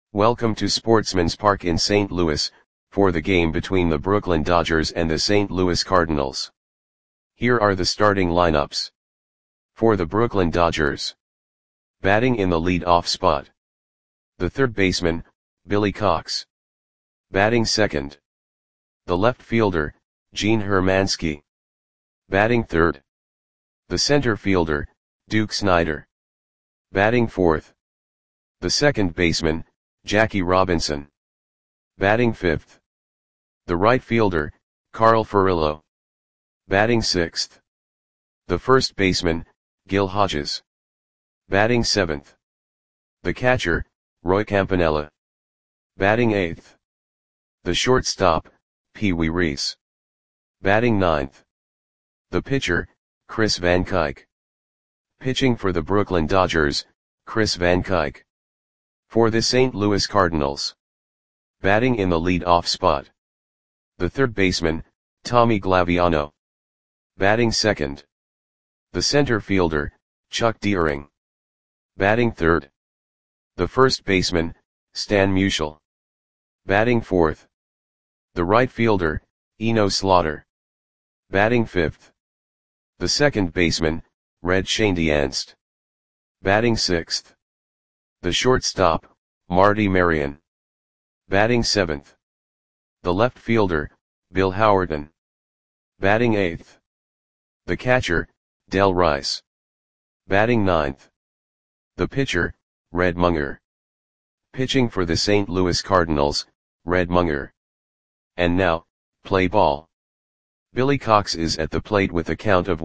Welcome to Sportsman's Park in St. Louis, for the game between the Brooklyn Dodgers and the St. Louis Cardinals. Here are the starting lineups. For the Brooklyn Dodgers. Batting in the lead-off spot. The third baseman, Billy Cox. Batting second. The left fielder, Gene Hermansky. Batting third. The center fielder, Duke Snider. Batting fourth. The second baseman, Jackie Robinson. Batting fifth. The right fielder, Carl Furillo. Batting sixth. The first baseman, Gil Hodges. Batting seventh. The catcher, Roy Campanella. Batting eighth. The shortstop, Pee Wee Reese. Batting ninth. The pitcher, Chris Van Kuyk. Pitching for the Brooklyn Dodgers, Chris Van Kuyk. For the St. Louis Cardinals. Batting in the lead-off spot. The third baseman, Tommy Glaviano. Batting second. The center fielder, Chuck Deering. Batting third. The first baseman, Stan Musial. Batting fourth. The right fielder, Eno Slaughter. Batting fifth. The second baseman, Red Schoendienst. Batting sixth. The shortstop, Marty Marion. Batting seventh. The left fielder, Bill Howerton. Batting eighth. The catcher, Del Rice. Batting ninth. The pitcher, Red Munger. Pitching for the St. Louis Cardinals, Red Munger. And now, play ball. Billy Cox is at the plate with a count of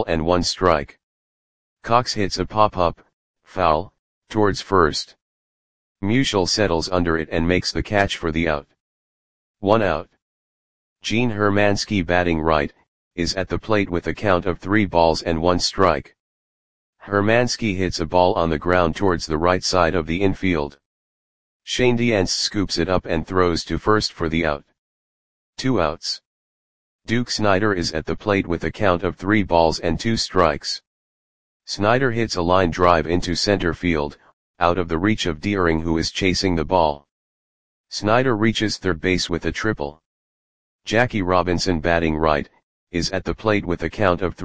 1-1 Cox hits a pop-up, foul, towards first. Musial settles under it and makes the catch for the out. 1 out. Gene Hermansky, batting right, is at the plate with a count of 3-1. Hermansky hits a ball on the ground towards the right side of the infield. Schoendienst scoops it up and throws to first for the out. 2 outs. Duke Snider is at the plate with a count of 3-2. Snider hits a line drive into center field, out of the reach of Deering, who is chasing the ball. Snider reaches third base with a triple. Jackie Robinson, batting right, is at the plate with a count of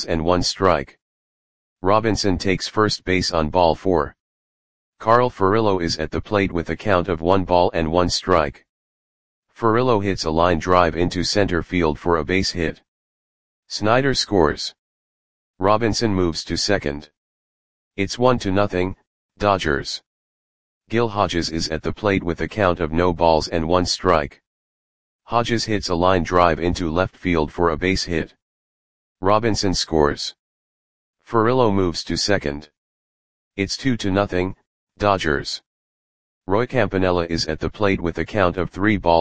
3-1. Robinson takes first base on ball 4. Carl Furillo is at the plate with a count of 1-1. Furillo hits a line drive into center field for a base hit. Snider scores. Robinson moves to second. It's 1-0, Dodgers. Gil Hodges is at the plate with a count of 0-1. Hodges hits a line drive into left field for a base hit. Robinson scores. Furillo moves to second. It's 2-0, Dodgers. Roy Campanella is at the plate with a count of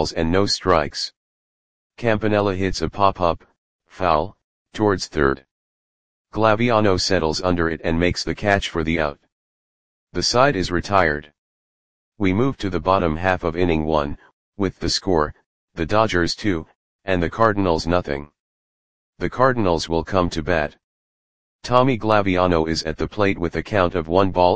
3-0. Campanella hits a pop-up, foul, towards third. Glaviano settles under it and makes the catch for the out. The side is retired. We move to the bottom half of inning 1, with the score, the Dodgers 2, and the Cardinals 0. The Cardinals will come to bat. Tommy Glaviano is at the plate with a count of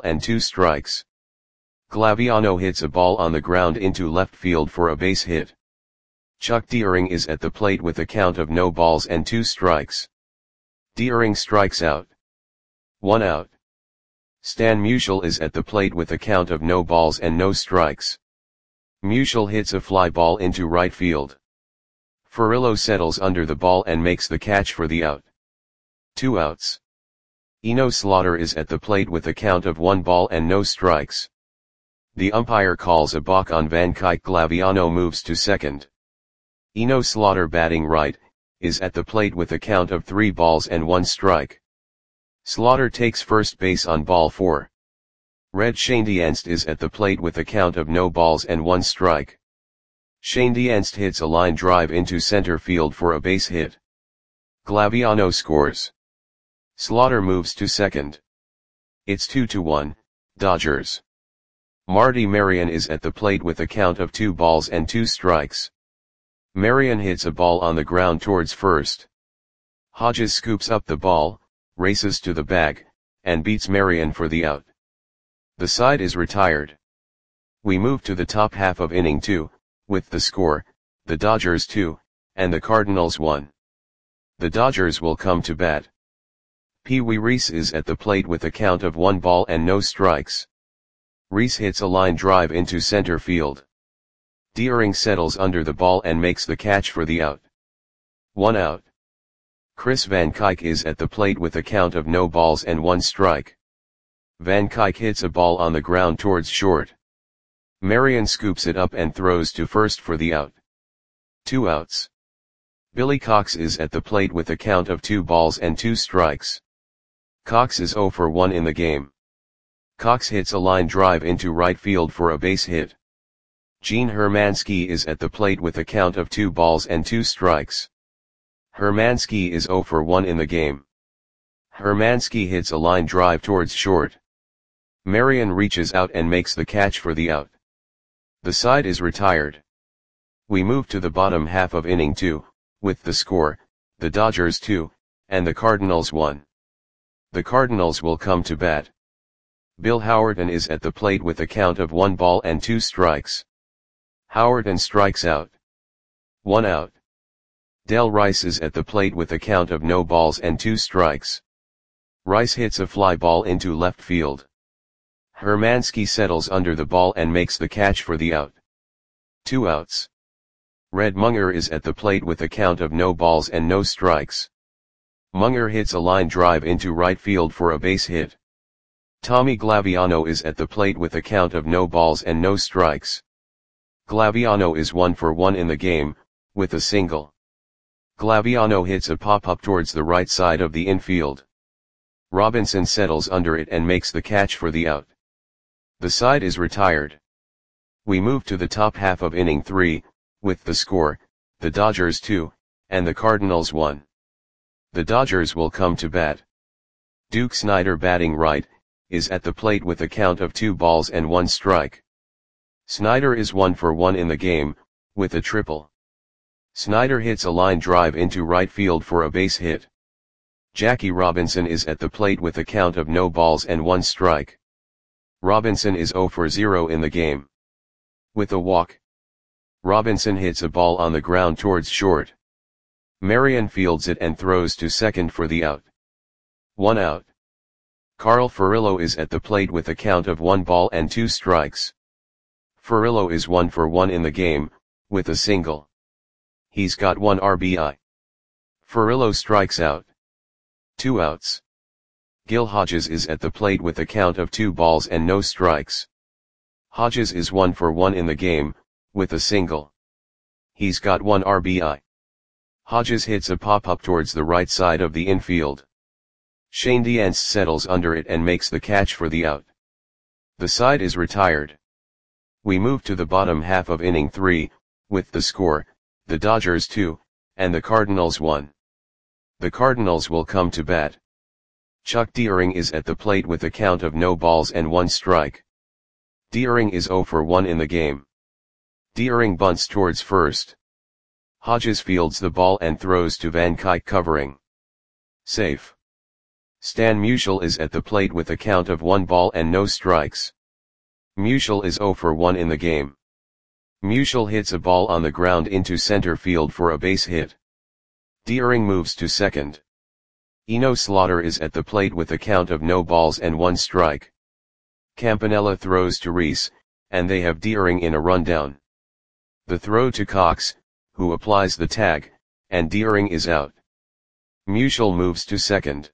1-2. Glaviano hits a ball on the ground into left field for a base hit. Chuck Deering is at the plate with a count of 0-2. Deering strikes out. 1 out. Stan Musial is at the plate with a count of 0-0. Musial hits a fly ball into right field. Furillo settles under the ball and makes the catch for the out. 2 outs. Eno Slaughter is at the plate with a count of 1-0. The umpire calls a balk on Van Kuyk. Glaviano moves to second. Eno Slaughter, batting right, is at the plate with a count of 3-1. Slaughter takes first base on ball 4. Red Schoendienst is at the plate with a count of 0-1. Schoendienst hits a line drive into center field for a base hit. Glaviano scores. Slaughter moves to second. It's 2-1, Dodgers. Marty Marion is at the plate with a count of 2-2. Marion hits a ball on the ground towards first. Hodges scoops up the ball, races to the bag, and beats Marion for the out. The side is retired. We move to the top half of inning 2, with the score, the Dodgers 2, and the Cardinals 1. The Dodgers will come to bat. Pee Wee Reese is at the plate with a count of 1 ball and no strikes. Reese hits a line drive into center field. Deering settles under the ball and makes the catch for the out. 1 out. Chris Van Kuyk is at the plate with a count of no balls and 1 strike. Van Kuyk hits a ball on the ground towards short. Marion scoops it up and throws to first for the out. 2 outs. Billy Cox is at the plate with a count of 2 balls and 2 strikes. Cox is 0 for 1 in the game. Cox hits a line drive into right field for a base hit. Gene Hermansky is at the plate with a count of 2 balls and 2 strikes. Hermansky is 0 for 1 in the game. Hermansky hits a line drive towards short. Marion reaches out and makes the catch for the out. The side is retired. We move to the bottom half of inning 2, with the score, the Dodgers 2, and the Cardinals 1. The Cardinals will come to bat. Bill Howerton is at the plate with a count of 1 ball and 2 strikes. Howerton strikes out. 1 out. Del Rice is at the plate with a count of no balls and 2 strikes. Rice hits a fly ball into left field. Hermansky settles under the ball and makes the catch for the out. 2 outs. Red Munger is at the plate with a count of no balls and no strikes. Munger hits a line drive into right field for a base hit. Tommy Glaviano is at the plate with a count of no balls and no strikes. Glaviano is 1 for 1 in the game, with a single. Glaviano hits a pop-up towards the right side of the infield. Robinson settles under it and makes the catch for the out. The side is retired. We move to the top half of inning 3, with the score, the Dodgers 2, and the Cardinals 1. The Dodgers will come to bat. Duke Snider, batting right, is at the plate with a count of 2 balls and 1 strike. Snider is 1 for 1 in the game, with a triple. Snider hits a line drive into right field for a base hit. Jackie Robinson is at the plate with a count of no balls and 1 strike. Robinson is 0 for 0 in the game. With a walk. Robinson hits a ball on the ground towards short. Marion fields it and throws to second for the out. 1 out. Carl Furillo is at the plate with a count of 1 ball and 2 strikes. Furillo is 1 for 1 in the game, with a single. He's got 1 RBI. Furillo strikes out. 2 outs. Gil Hodges is at the plate with a count of 2 balls and no strikes. Hodges is 1 for 1 in the game, with a single. He's got 1 RBI. Hodges hits a pop-up towards the right side of the infield. Shane Dienst settles under it and makes the catch for the out. The side is retired. We move to the bottom half of inning 3, with the score, the Dodgers 2, and the Cardinals 1. The Cardinals will come to bat. Chuck Deering is at the plate with a count of no balls and 1 strike. Deering is 0 for 1 in the game. Deering bunts towards first. Hodges fields the ball and throws to Van Kuyk covering. Safe. Stan Musial is at the plate with a count of 1 ball and no strikes. Musial is 0 for 1 in the game. Musial hits a ball on the ground into center field for a base hit. Deering moves to second. Eno Slaughter is at the plate with a count of no balls and 1 strike. Campanella throws to Reese, and they have Deering in a rundown. The throw to Cox, who applies the tag, and Deering is out. Musial moves to second.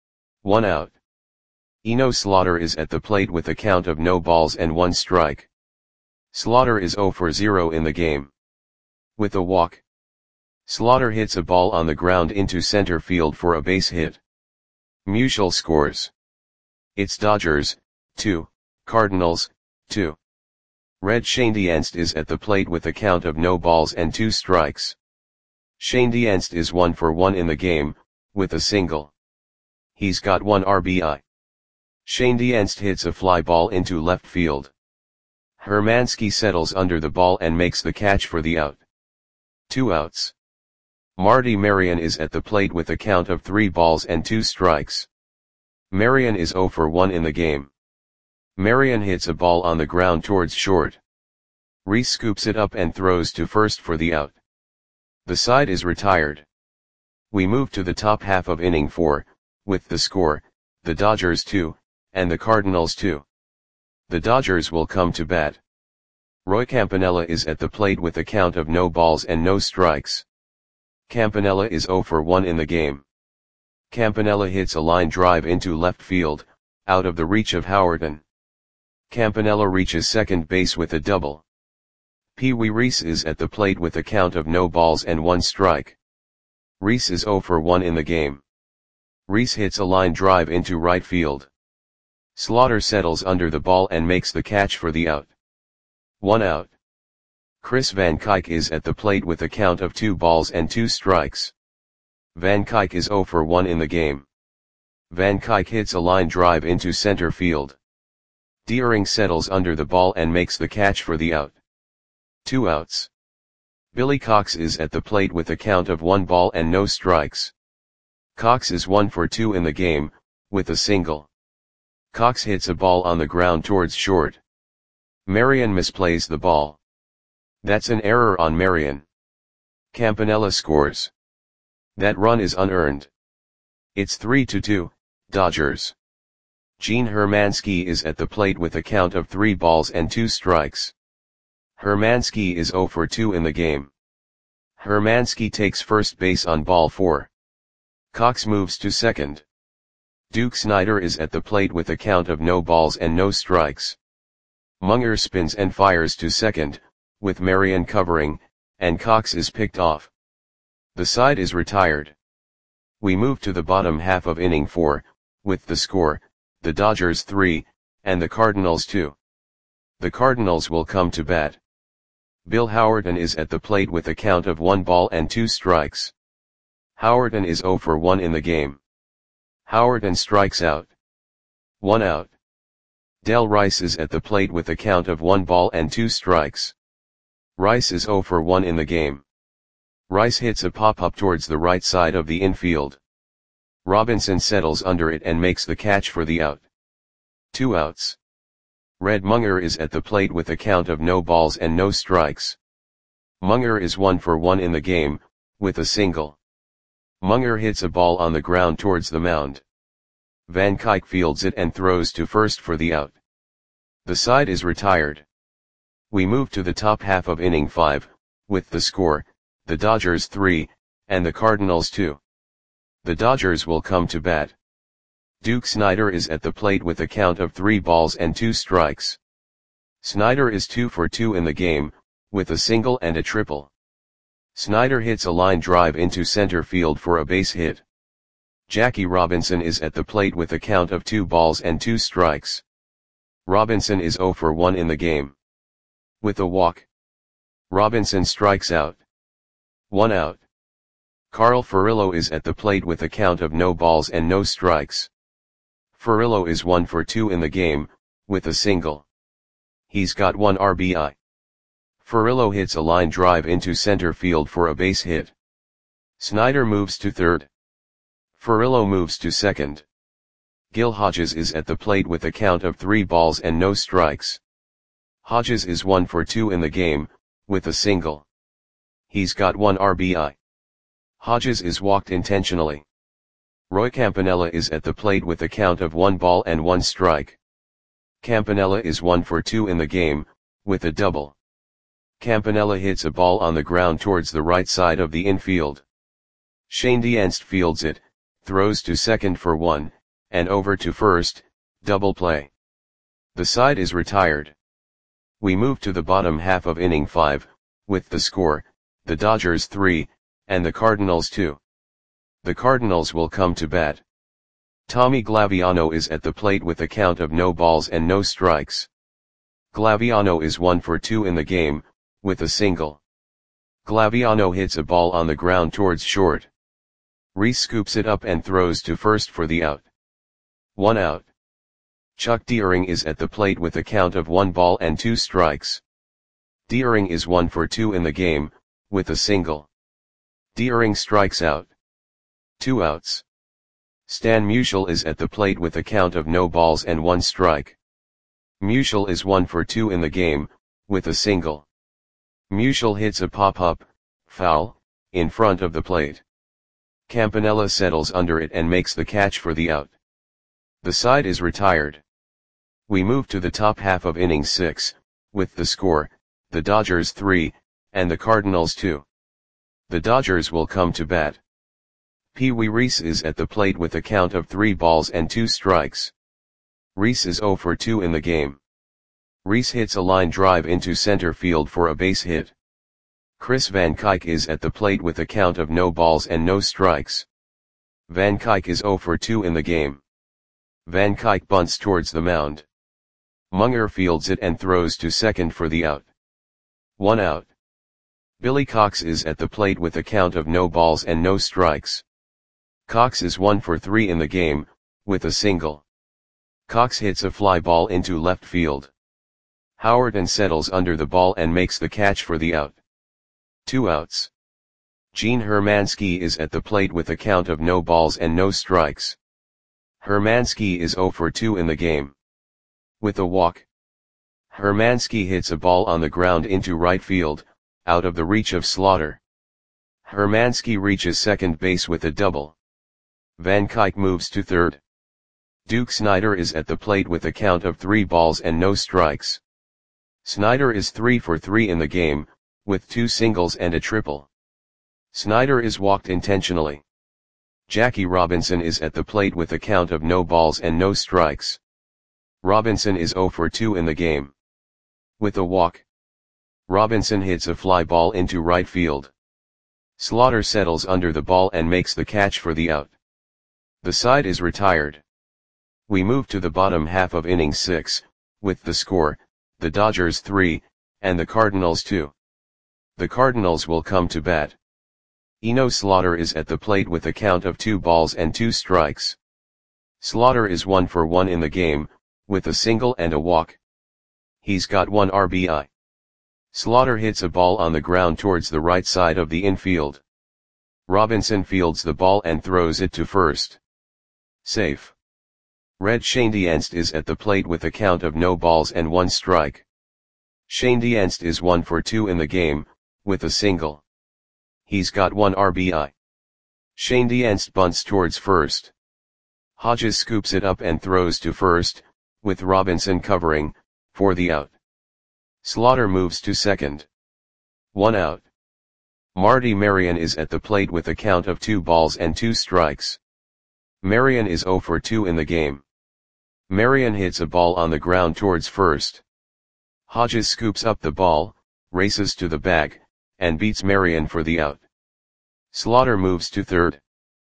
1 out. Eno Slaughter is at the plate with a count of no balls and 1 strike. Slaughter is 0 for 0 in the game. With a walk. Slaughter hits a ball on the ground into center field for a base hit. Musial scores. It's Dodgers, 2, Cardinals, 2. Red Shane Dienst is at the plate with a count of no balls and 2 strikes. Shane Dienst is 1 for 1 in the game, with a single. He's got 1 RBI. Shane Dienst hits a fly ball into left field. Hermansky settles under the ball and makes the catch for the out. 2 outs. Marty Marion is at the plate with a count of 3 balls and 2 strikes. Marion is 0 for 1 in the game. Marion hits a ball on the ground towards short. Reese scoops it up and throws to first for the out. The side is retired. We move to the top half of inning 4, with the score, the Dodgers 2, and the Cardinals 2. The Dodgers will come to bat. Roy Campanella is at the plate with a count of no balls and no strikes. Campanella is 0 for 1 in the game. Campanella hits a line drive into left field, out of the reach of Howerton. Campanella reaches second base with a double. Pee Wee Reese is at the plate with a count of no balls and 1 strike. Reese is 0 for 1 in the game. Reese hits a line drive into right field. Slaughter settles under the ball and makes the catch for the out. 1 out. Chris Van Kuyk is at the plate with a count of 2 balls and 2 strikes. Van Kuyk is 0 for 1 in the game. Van Kuyk hits a line drive into center field. Deering settles under the ball and makes the catch for the out. 2 outs. Billy Cox is at the plate with a count of 1 ball and no strikes. Cox is 1 for 2 in the game, with a single. Cox hits a ball on the ground towards short. Marion misplays the ball. That's an error on Marion. Campanella scores. That run is unearned. It's 3-2, Dodgers. Gene Hermansky is at the plate with a count of 3 balls and 2 strikes. Hermansky is 0 for 2 in the game. Hermansky takes first base on ball 4. Cox moves to second. Duke Snider is at the plate with a count of no balls and no strikes. Munger spins and fires to second, with Marion covering, and Cox is picked off. The side is retired. We move to the bottom half of inning 4, with the score, the Dodgers 3, and the Cardinals 2. The Cardinals will come to bat. Bill Howerton is at the plate with a count of 1 ball and 2 strikes. Howerton is 0 for 1 in the game. Howerton strikes out. 1 out. Del Rice is at the plate with a count of 1 ball and 2 strikes. Rice is 0 for 1 in the game. Rice hits a pop-up towards the right side of the infield. Robinson settles under it and makes the catch for the out. 2 outs. Red Munger is at the plate with a count of no balls and no strikes. Munger is 1 for 1 in the game, with a single. Munger hits a ball on the ground towards the mound. Van Kuyk fields it and throws to first for the out. The side is retired. We move to the top half of inning 5, with the score, the Dodgers 3, and the Cardinals 2. The Dodgers will come to bat. Duke Snider is at the plate with a count of 3 balls and 2 strikes. Snider is 2 for 2 in the game, with a single and a triple. Snider hits a line drive into center field for a base hit. Jackie Robinson is at the plate with a count of 2 balls and 2 strikes. Robinson is 0 for 1 in the game. With a walk. Robinson strikes out. 1 out. Carl Furillo is at the plate with a count of no balls and no strikes. Furillo is 1 for 2 in the game, with a single. He's got 1 RBI. Furillo hits a line drive into center field for a base hit. Snider moves to third. Furillo moves to second. Gil Hodges is at the plate with a count of 3 balls and no strikes. Hodges is 1 for 2 in the game, with a single. He's got 1 RBI. Hodges is walked intentionally. Roy Campanella is at the plate with a count of 1 ball and 1 strike. Campanella is 1 for 2 in the game, with a double. Campanella hits a ball on the ground towards the right side of the infield. Shane Dienst fields it, throws to second for 1, and over to first, double play. The side is retired. We move to the bottom half of inning 5, with the score, the Dodgers 3, and the Cardinals 2. The Cardinals will come to bat. Tommy Glaviano is at the plate with a count of no balls and no strikes. Glaviano is 1 for 2 in the game, with a single. Glaviano hits a ball on the ground towards short. Reese scoops it up and throws to first for the out. 1 out. Chuck Deering is at the plate with a count of 1 ball and 2 strikes. Deering is 1 for 2 in the game, with a single. Deering strikes out. 2 outs. Stan Musial is at the plate with a count of no balls and 1 strike. Musial is 1 for 2 in the game, with a single. Musial hits a pop-up, foul, in front of the plate. Campanella settles under it and makes the catch for the out. The side is retired. We move to the top half of inning 6, with the score, the Dodgers 3, and the Cardinals 2. The Dodgers will come to bat. Pee Wee Reese is at the plate with a count of 3 balls and 2 strikes. Reese is 0 for 2 in the game. Reese hits a line drive into center field for a base hit. Chris Van Kuyk is at the plate with a count of no balls and no strikes. Van Kuyk is 0 for 2 in the game. Van Kuyk bunts towards the mound. Munger fields it and throws to second for the out. 1 out. Billy Cox is at the plate with a count of no balls and no strikes. Cox is 1 for 3 in the game, with a single. Cox hits a fly ball into left field. Howerton settles under the ball and makes the catch for the out. 2 outs. Gene Hermansky is at the plate with a count of no balls and no strikes. Hermansky is 0 for 2 in the game. With a walk. Hermansky hits a ball on the ground into right field, out of the reach of Slaughter. Hermansky reaches second base with a double. Van Kuyk moves to third. Duke Snider is at the plate with a count of 3 balls and no strikes. Snider is 3 for 3 in the game, with 2 singles and a triple. Snider is walked intentionally. Jackie Robinson is at the plate with a count of no balls and no strikes. Robinson is 0 for 2 in the game. With a walk. Robinson hits a fly ball into right field. Slaughter settles under the ball and makes the catch for the out. The side is retired. We move to the bottom half of inning 6, with the score, the Dodgers 3, and the Cardinals 2. The Cardinals will come to bat. Eno Slaughter is at the plate with a count of 2 balls and 2 strikes. Slaughter is 1 for 1 in the game, with a single and a walk. He's got 1 RBI. Slaughter hits a ball on the ground towards the right side of the infield. Robinson fields the ball and throws it to first. Safe. Red Schoendienst is at the plate with a count of no balls and 1 strike. Schoendienst is 1 for 2 in the game, with a single. He's got 1 RBI. Schoendienst bunts towards first. Hodges scoops it up and throws to first, with Robinson covering, for the out. Slaughter moves to second. 1 out. Marty Marion is at the plate with a count of 2 balls and 2 strikes. Marion is 0 for 2 in the game. Marion hits a ball on the ground towards first. Hodges scoops up the ball, races to the bag, and beats Marion for the out. Slaughter moves to third.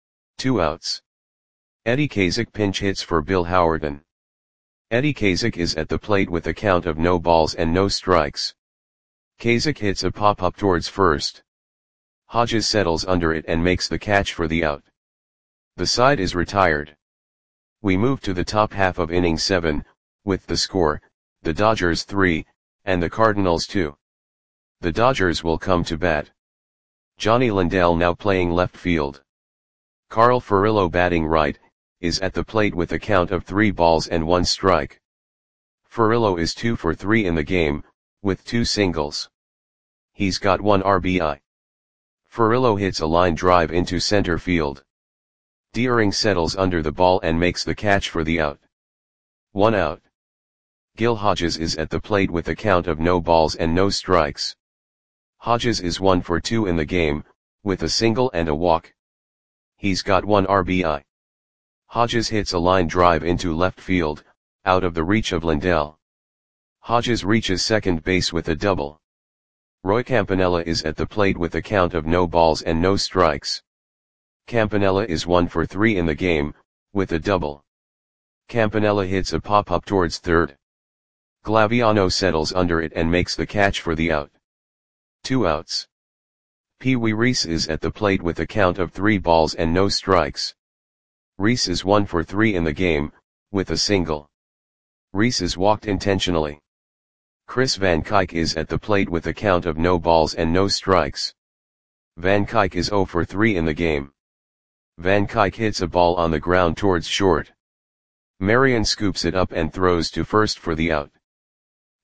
2 outs. Eddie Kazak pinch hits for Bill Howerton. Eddie Kazak is at the plate with a count of no balls and no strikes. Kazak hits a pop-up towards first. Hodges settles under it and makes the catch for the out. The side is retired. We move to the top half of inning 7, with the score, the Dodgers 3, and the Cardinals 2. The Dodgers will come to bat. Johnny Lindell now playing left field. Carl Furillo batting right, is at the plate with a count of 3 balls and 1 strike. Furillo is 2 for 3 in the game, with 2 singles. He's got 1 RBI. Furillo hits a line drive into center field. Deering settles under the ball and makes the catch for the out. 1 out. Gil Hodges is at the plate with a count of no balls and no strikes. Hodges is 1 for 2 in the game, with a single and a walk. He's got 1 RBI. Hodges hits a line drive into left field, out of the reach of Lindell. Hodges reaches second base with a double. Roy Campanella is at the plate with a count of no balls and no strikes. Campanella is 1 for 3 in the game, with a double. Campanella hits a pop-up towards third. Glaviano settles under it and makes the catch for the out. 2 outs. Pee Wee Reese is at the plate with a count of 3 balls and no strikes. Reese is 1 for 3 in the game, with a single. Reese is walked intentionally. Chris Van Kuyk is at the plate with a count of no balls and no strikes. Van Kuyk is 0 for 3 in the game. Van Kuyk hits a ball on the ground towards short. Marion scoops it up and throws to first for the out.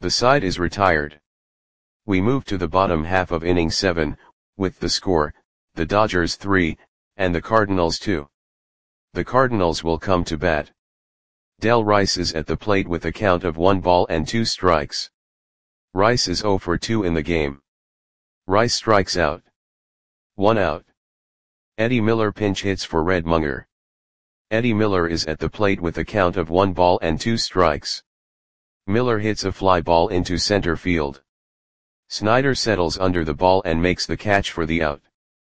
The side is retired. We move to the bottom half of inning 7, with the score, the Dodgers 3, and the Cardinals 2. The Cardinals will come to bat. Del Rice is at the plate with a count of 1 ball and 2 strikes. Rice is 0 for 2 in the game. Rice strikes out. 1 out. Eddie Miller pinch hits for Red Munger. Eddie Miller is at the plate with a count of 1 ball and 2 strikes. Miller hits a fly ball into center field. Snyder settles under the ball and makes the catch for the out.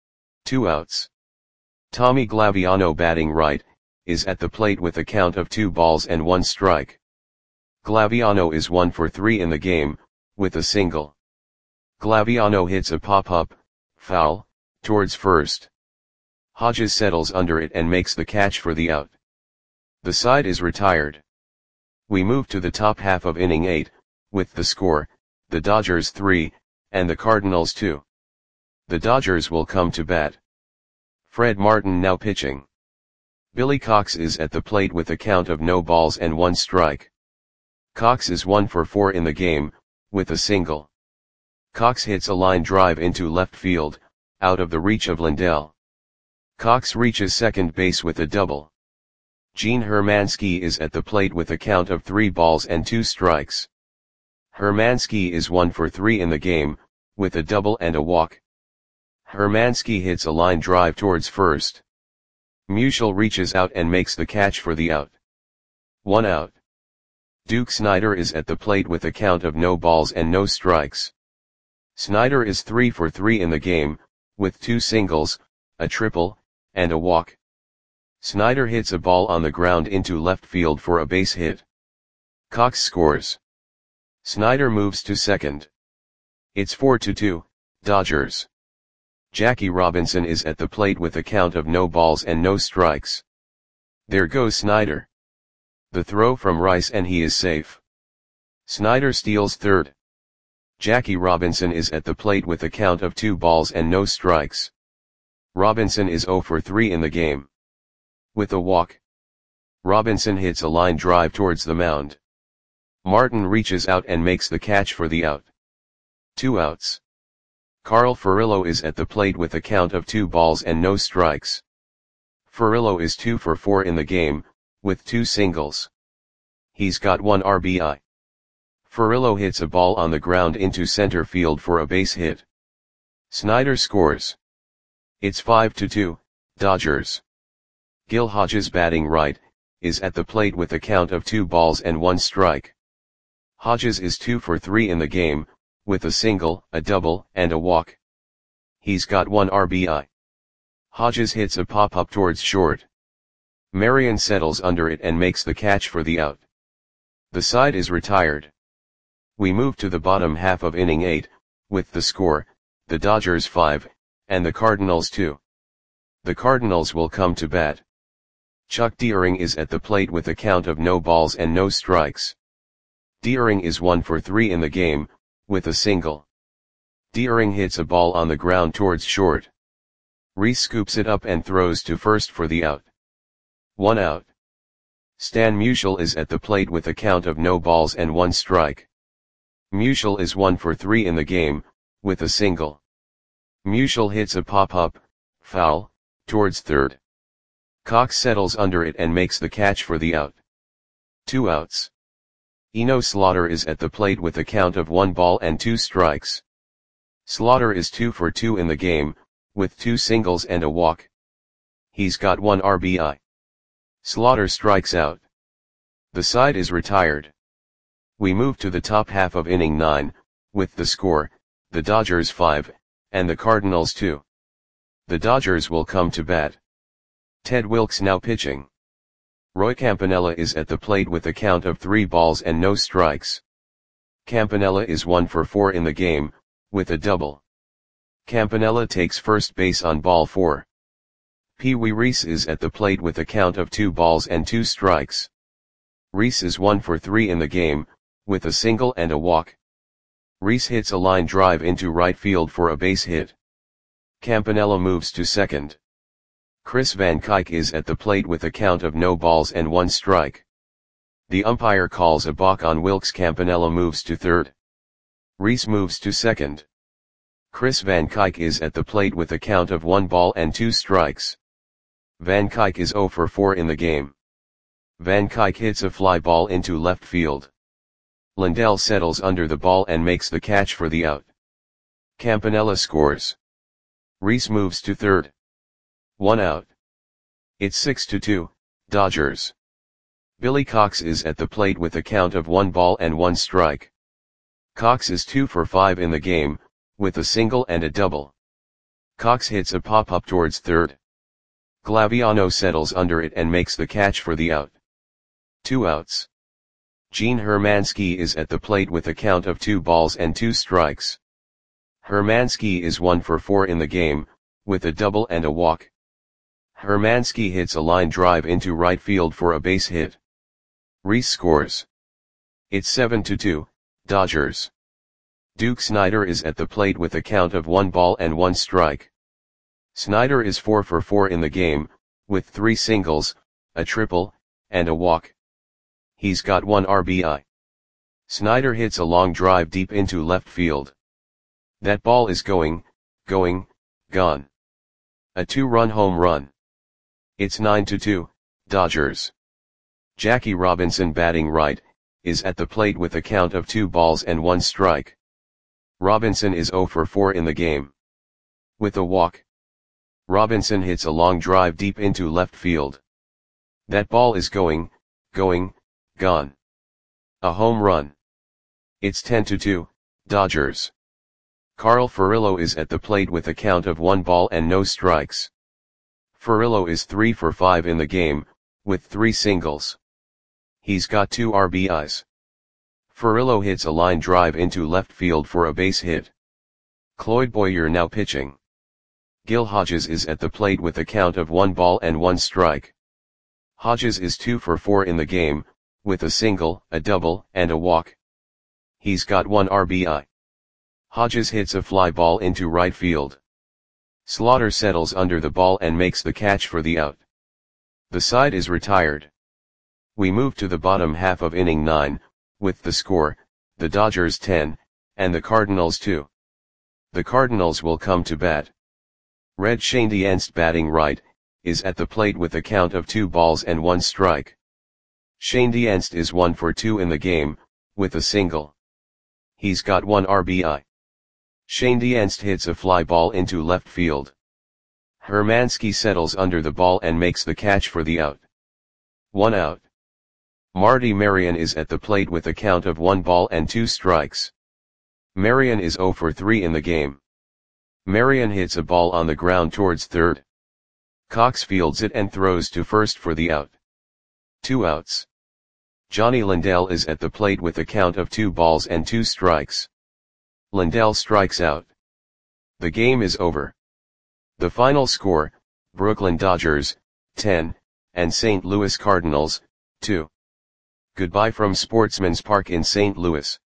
2 outs. Tommy Glaviano, batting right, is at the plate with a count of 2 balls and 1 strike. Glaviano is 1 for 3 in the game, with a single. Glaviano hits a pop-up, foul, towards first. Hodges settles under it and makes the catch for the out. The side is retired. We move to the top half of inning 8, with the score, the Dodgers 3, and the Cardinals 2. The Dodgers will come to bat. Fred Martin now pitching. Billy Cox is at the plate with a count of no balls and 1 strike. Cox is 1 for 4 in the game, with a single. Cox hits a line drive into left field, out of the reach of Lindell. Cox reaches second base with a double. Gene Hermansky is at the plate with a count of 3 balls and 2 strikes. Hermansky is 1 for 3 in the game, with a double and a walk. Hermansky hits a line drive towards first. Musial reaches out and makes the catch for the out. 1 out. Duke Snider is at the plate with a count of no balls and no strikes. Snider is 3 for 3 in the game, with 2 singles, a triple, and a walk. Snider hits a ball on the ground into left field for a base hit. Cox scores. Snider moves to second. It's 4-2, Dodgers. Jackie Robinson is at the plate with a count of no balls and no strikes. There goes Snider. The throw from Rice and he is safe. Snider steals third. Jackie Robinson is at the plate with a count of 2 balls and no strikes. Robinson is 0 for 3 in the game. With a walk. Robinson hits a line drive towards the mound. Martin reaches out and makes the catch for the out. 2 outs. Carl Furillo is at the plate with a count of 2 balls and no strikes. Furillo is 2 for 4 in the game, with 2 singles. He's got 1 RBI. Furillo hits a ball on the ground into center field for a base hit. Snider scores. It's 5-2, Dodgers. Gil Hodges, batting right, is at the plate with a count of 2 balls and 1 strike. Hodges is 2 for 3 in the game, with a single, a double, and a walk. He's got 1 RBI. Hodges hits a pop-up towards short. Marion settles under it and makes the catch for the out. The side is retired. We move to the bottom half of inning 8, with the score, the Dodgers 5, and the Cardinals 2. The Cardinals will come to bat. Chuck Deering is at the plate with a count of no balls and no strikes. Deering is 1 for 3 in the game, with a single. Deering hits a ball on the ground towards short. Reese scoops it up and throws to first for the out. 1 out. Stan Musial is at the plate with a count of no balls and 1 strike. Musial is 1 for 3 in the game, with a single. Musial hits a pop-up, foul, towards third. Cox settles under it and makes the catch for the out. 2 outs. Eno Slaughter is at the plate with a count of 1 ball and 2 strikes. Slaughter is 2 for 2 in the game, with 2 singles and a walk. He's got 1 RBI. Slaughter strikes out. The side is retired. We move to the top half of inning 9, with the score, the Dodgers 5, and the Cardinals 2. The Dodgers will come to bat. Ted Wilks now pitching. Roy Campanella is at the plate with a count of 3 balls and no strikes. Campanella is 1 for 4 in the game, with a double. Campanella takes first base on ball 4. Pee Wee Reese is at the plate with a count of 2 balls and 2 strikes. Reese is 1 for 3 in the game, with a single and a walk. Reese hits a line drive into right field for a base hit. Campanella moves to second. Chris Van Kuyk is at the plate with a count of no balls and 1 strike. The umpire calls a balk on Wilkes. Campanella moves to third. Reese moves to second. Chris Van Kuyk is at the plate with a count of 1 ball and 2 strikes. Van Kuyk is 0 for 4 in the game. Van Kuyk hits a fly ball into left field. Lindell settles under the ball and makes the catch for the out. Campanella scores. Reese moves to third. 1 out. It's 6-2, Dodgers. Billy Cox is at the plate with a count of 1 ball and 1 strike. Cox is 2 for 5 in the game, with a single and a double. Cox hits a pop-up towards third. Glaviano settles under it and makes the catch for the out. 2 outs. Gene Hermansky is at the plate with a count of 2 balls and 2 strikes. Hermansky is 1 for 4 in the game, with a double and a walk. Hermansky hits a line drive into right field for a base hit. Reese scores. It's 7-2, Dodgers. Duke Snider is at the plate with a count of 1 ball and 1 strike. Snider is 4 for 4 in the game, with 3 singles, a triple, and a walk. He's got 1 RBI. Snider hits a long drive deep into left field. That ball is going, gone. A 2-run home run. It's 9-2, Dodgers. Jackie Robinson, batting right, is at the plate with a count of 2 balls and 1 strike. Robinson is 0 for 4 in the game. With a walk. Robinson hits a long drive deep into left field. That ball is going, gone. A home run. It's 10-2, Dodgers. Carl Furillo is at the plate with a count of 1 ball and no strikes. Furillo is 3 for 5 in the game, with 3 singles. He's got 2 RBIs. Furillo hits a line drive into left field for a base hit. Cloyd Boyer now pitching. Gil Hodges is at the plate with a count of 1 ball and 1 strike. Hodges is 2 for 4 in the game, with a single, a double, and a walk. He's got 1 RBI. Hodges hits a fly ball into right field. Slaughter settles under the ball and makes the catch for the out. The side is retired. We move to the bottom half of inning 9, with the score, the Dodgers 10, and the Cardinals 2. The Cardinals will come to bat. Red Schoendienst, batting right, is at the plate with a count of 2 balls and 1 strike. Schoendienst is 1 for 2 in the game, with a single. He's got 1 RBI. Schoendienst hits a fly ball into left field. Hermansky settles under the ball and makes the catch for the out. 1 out. Marty Marion is at the plate with a count of 1 ball and 2 strikes. Marion is 0 for 3 in the game. Marion hits a ball on the ground towards third. Cox fields it and throws to first for the out. 2 outs. Johnny Lindell is at the plate with a count of 2 balls and 2 strikes. Lindell strikes out. The game is over. The final score, Brooklyn Dodgers, 10, and St. Louis Cardinals, 2. Goodbye from Sportsman's Park in St. Louis.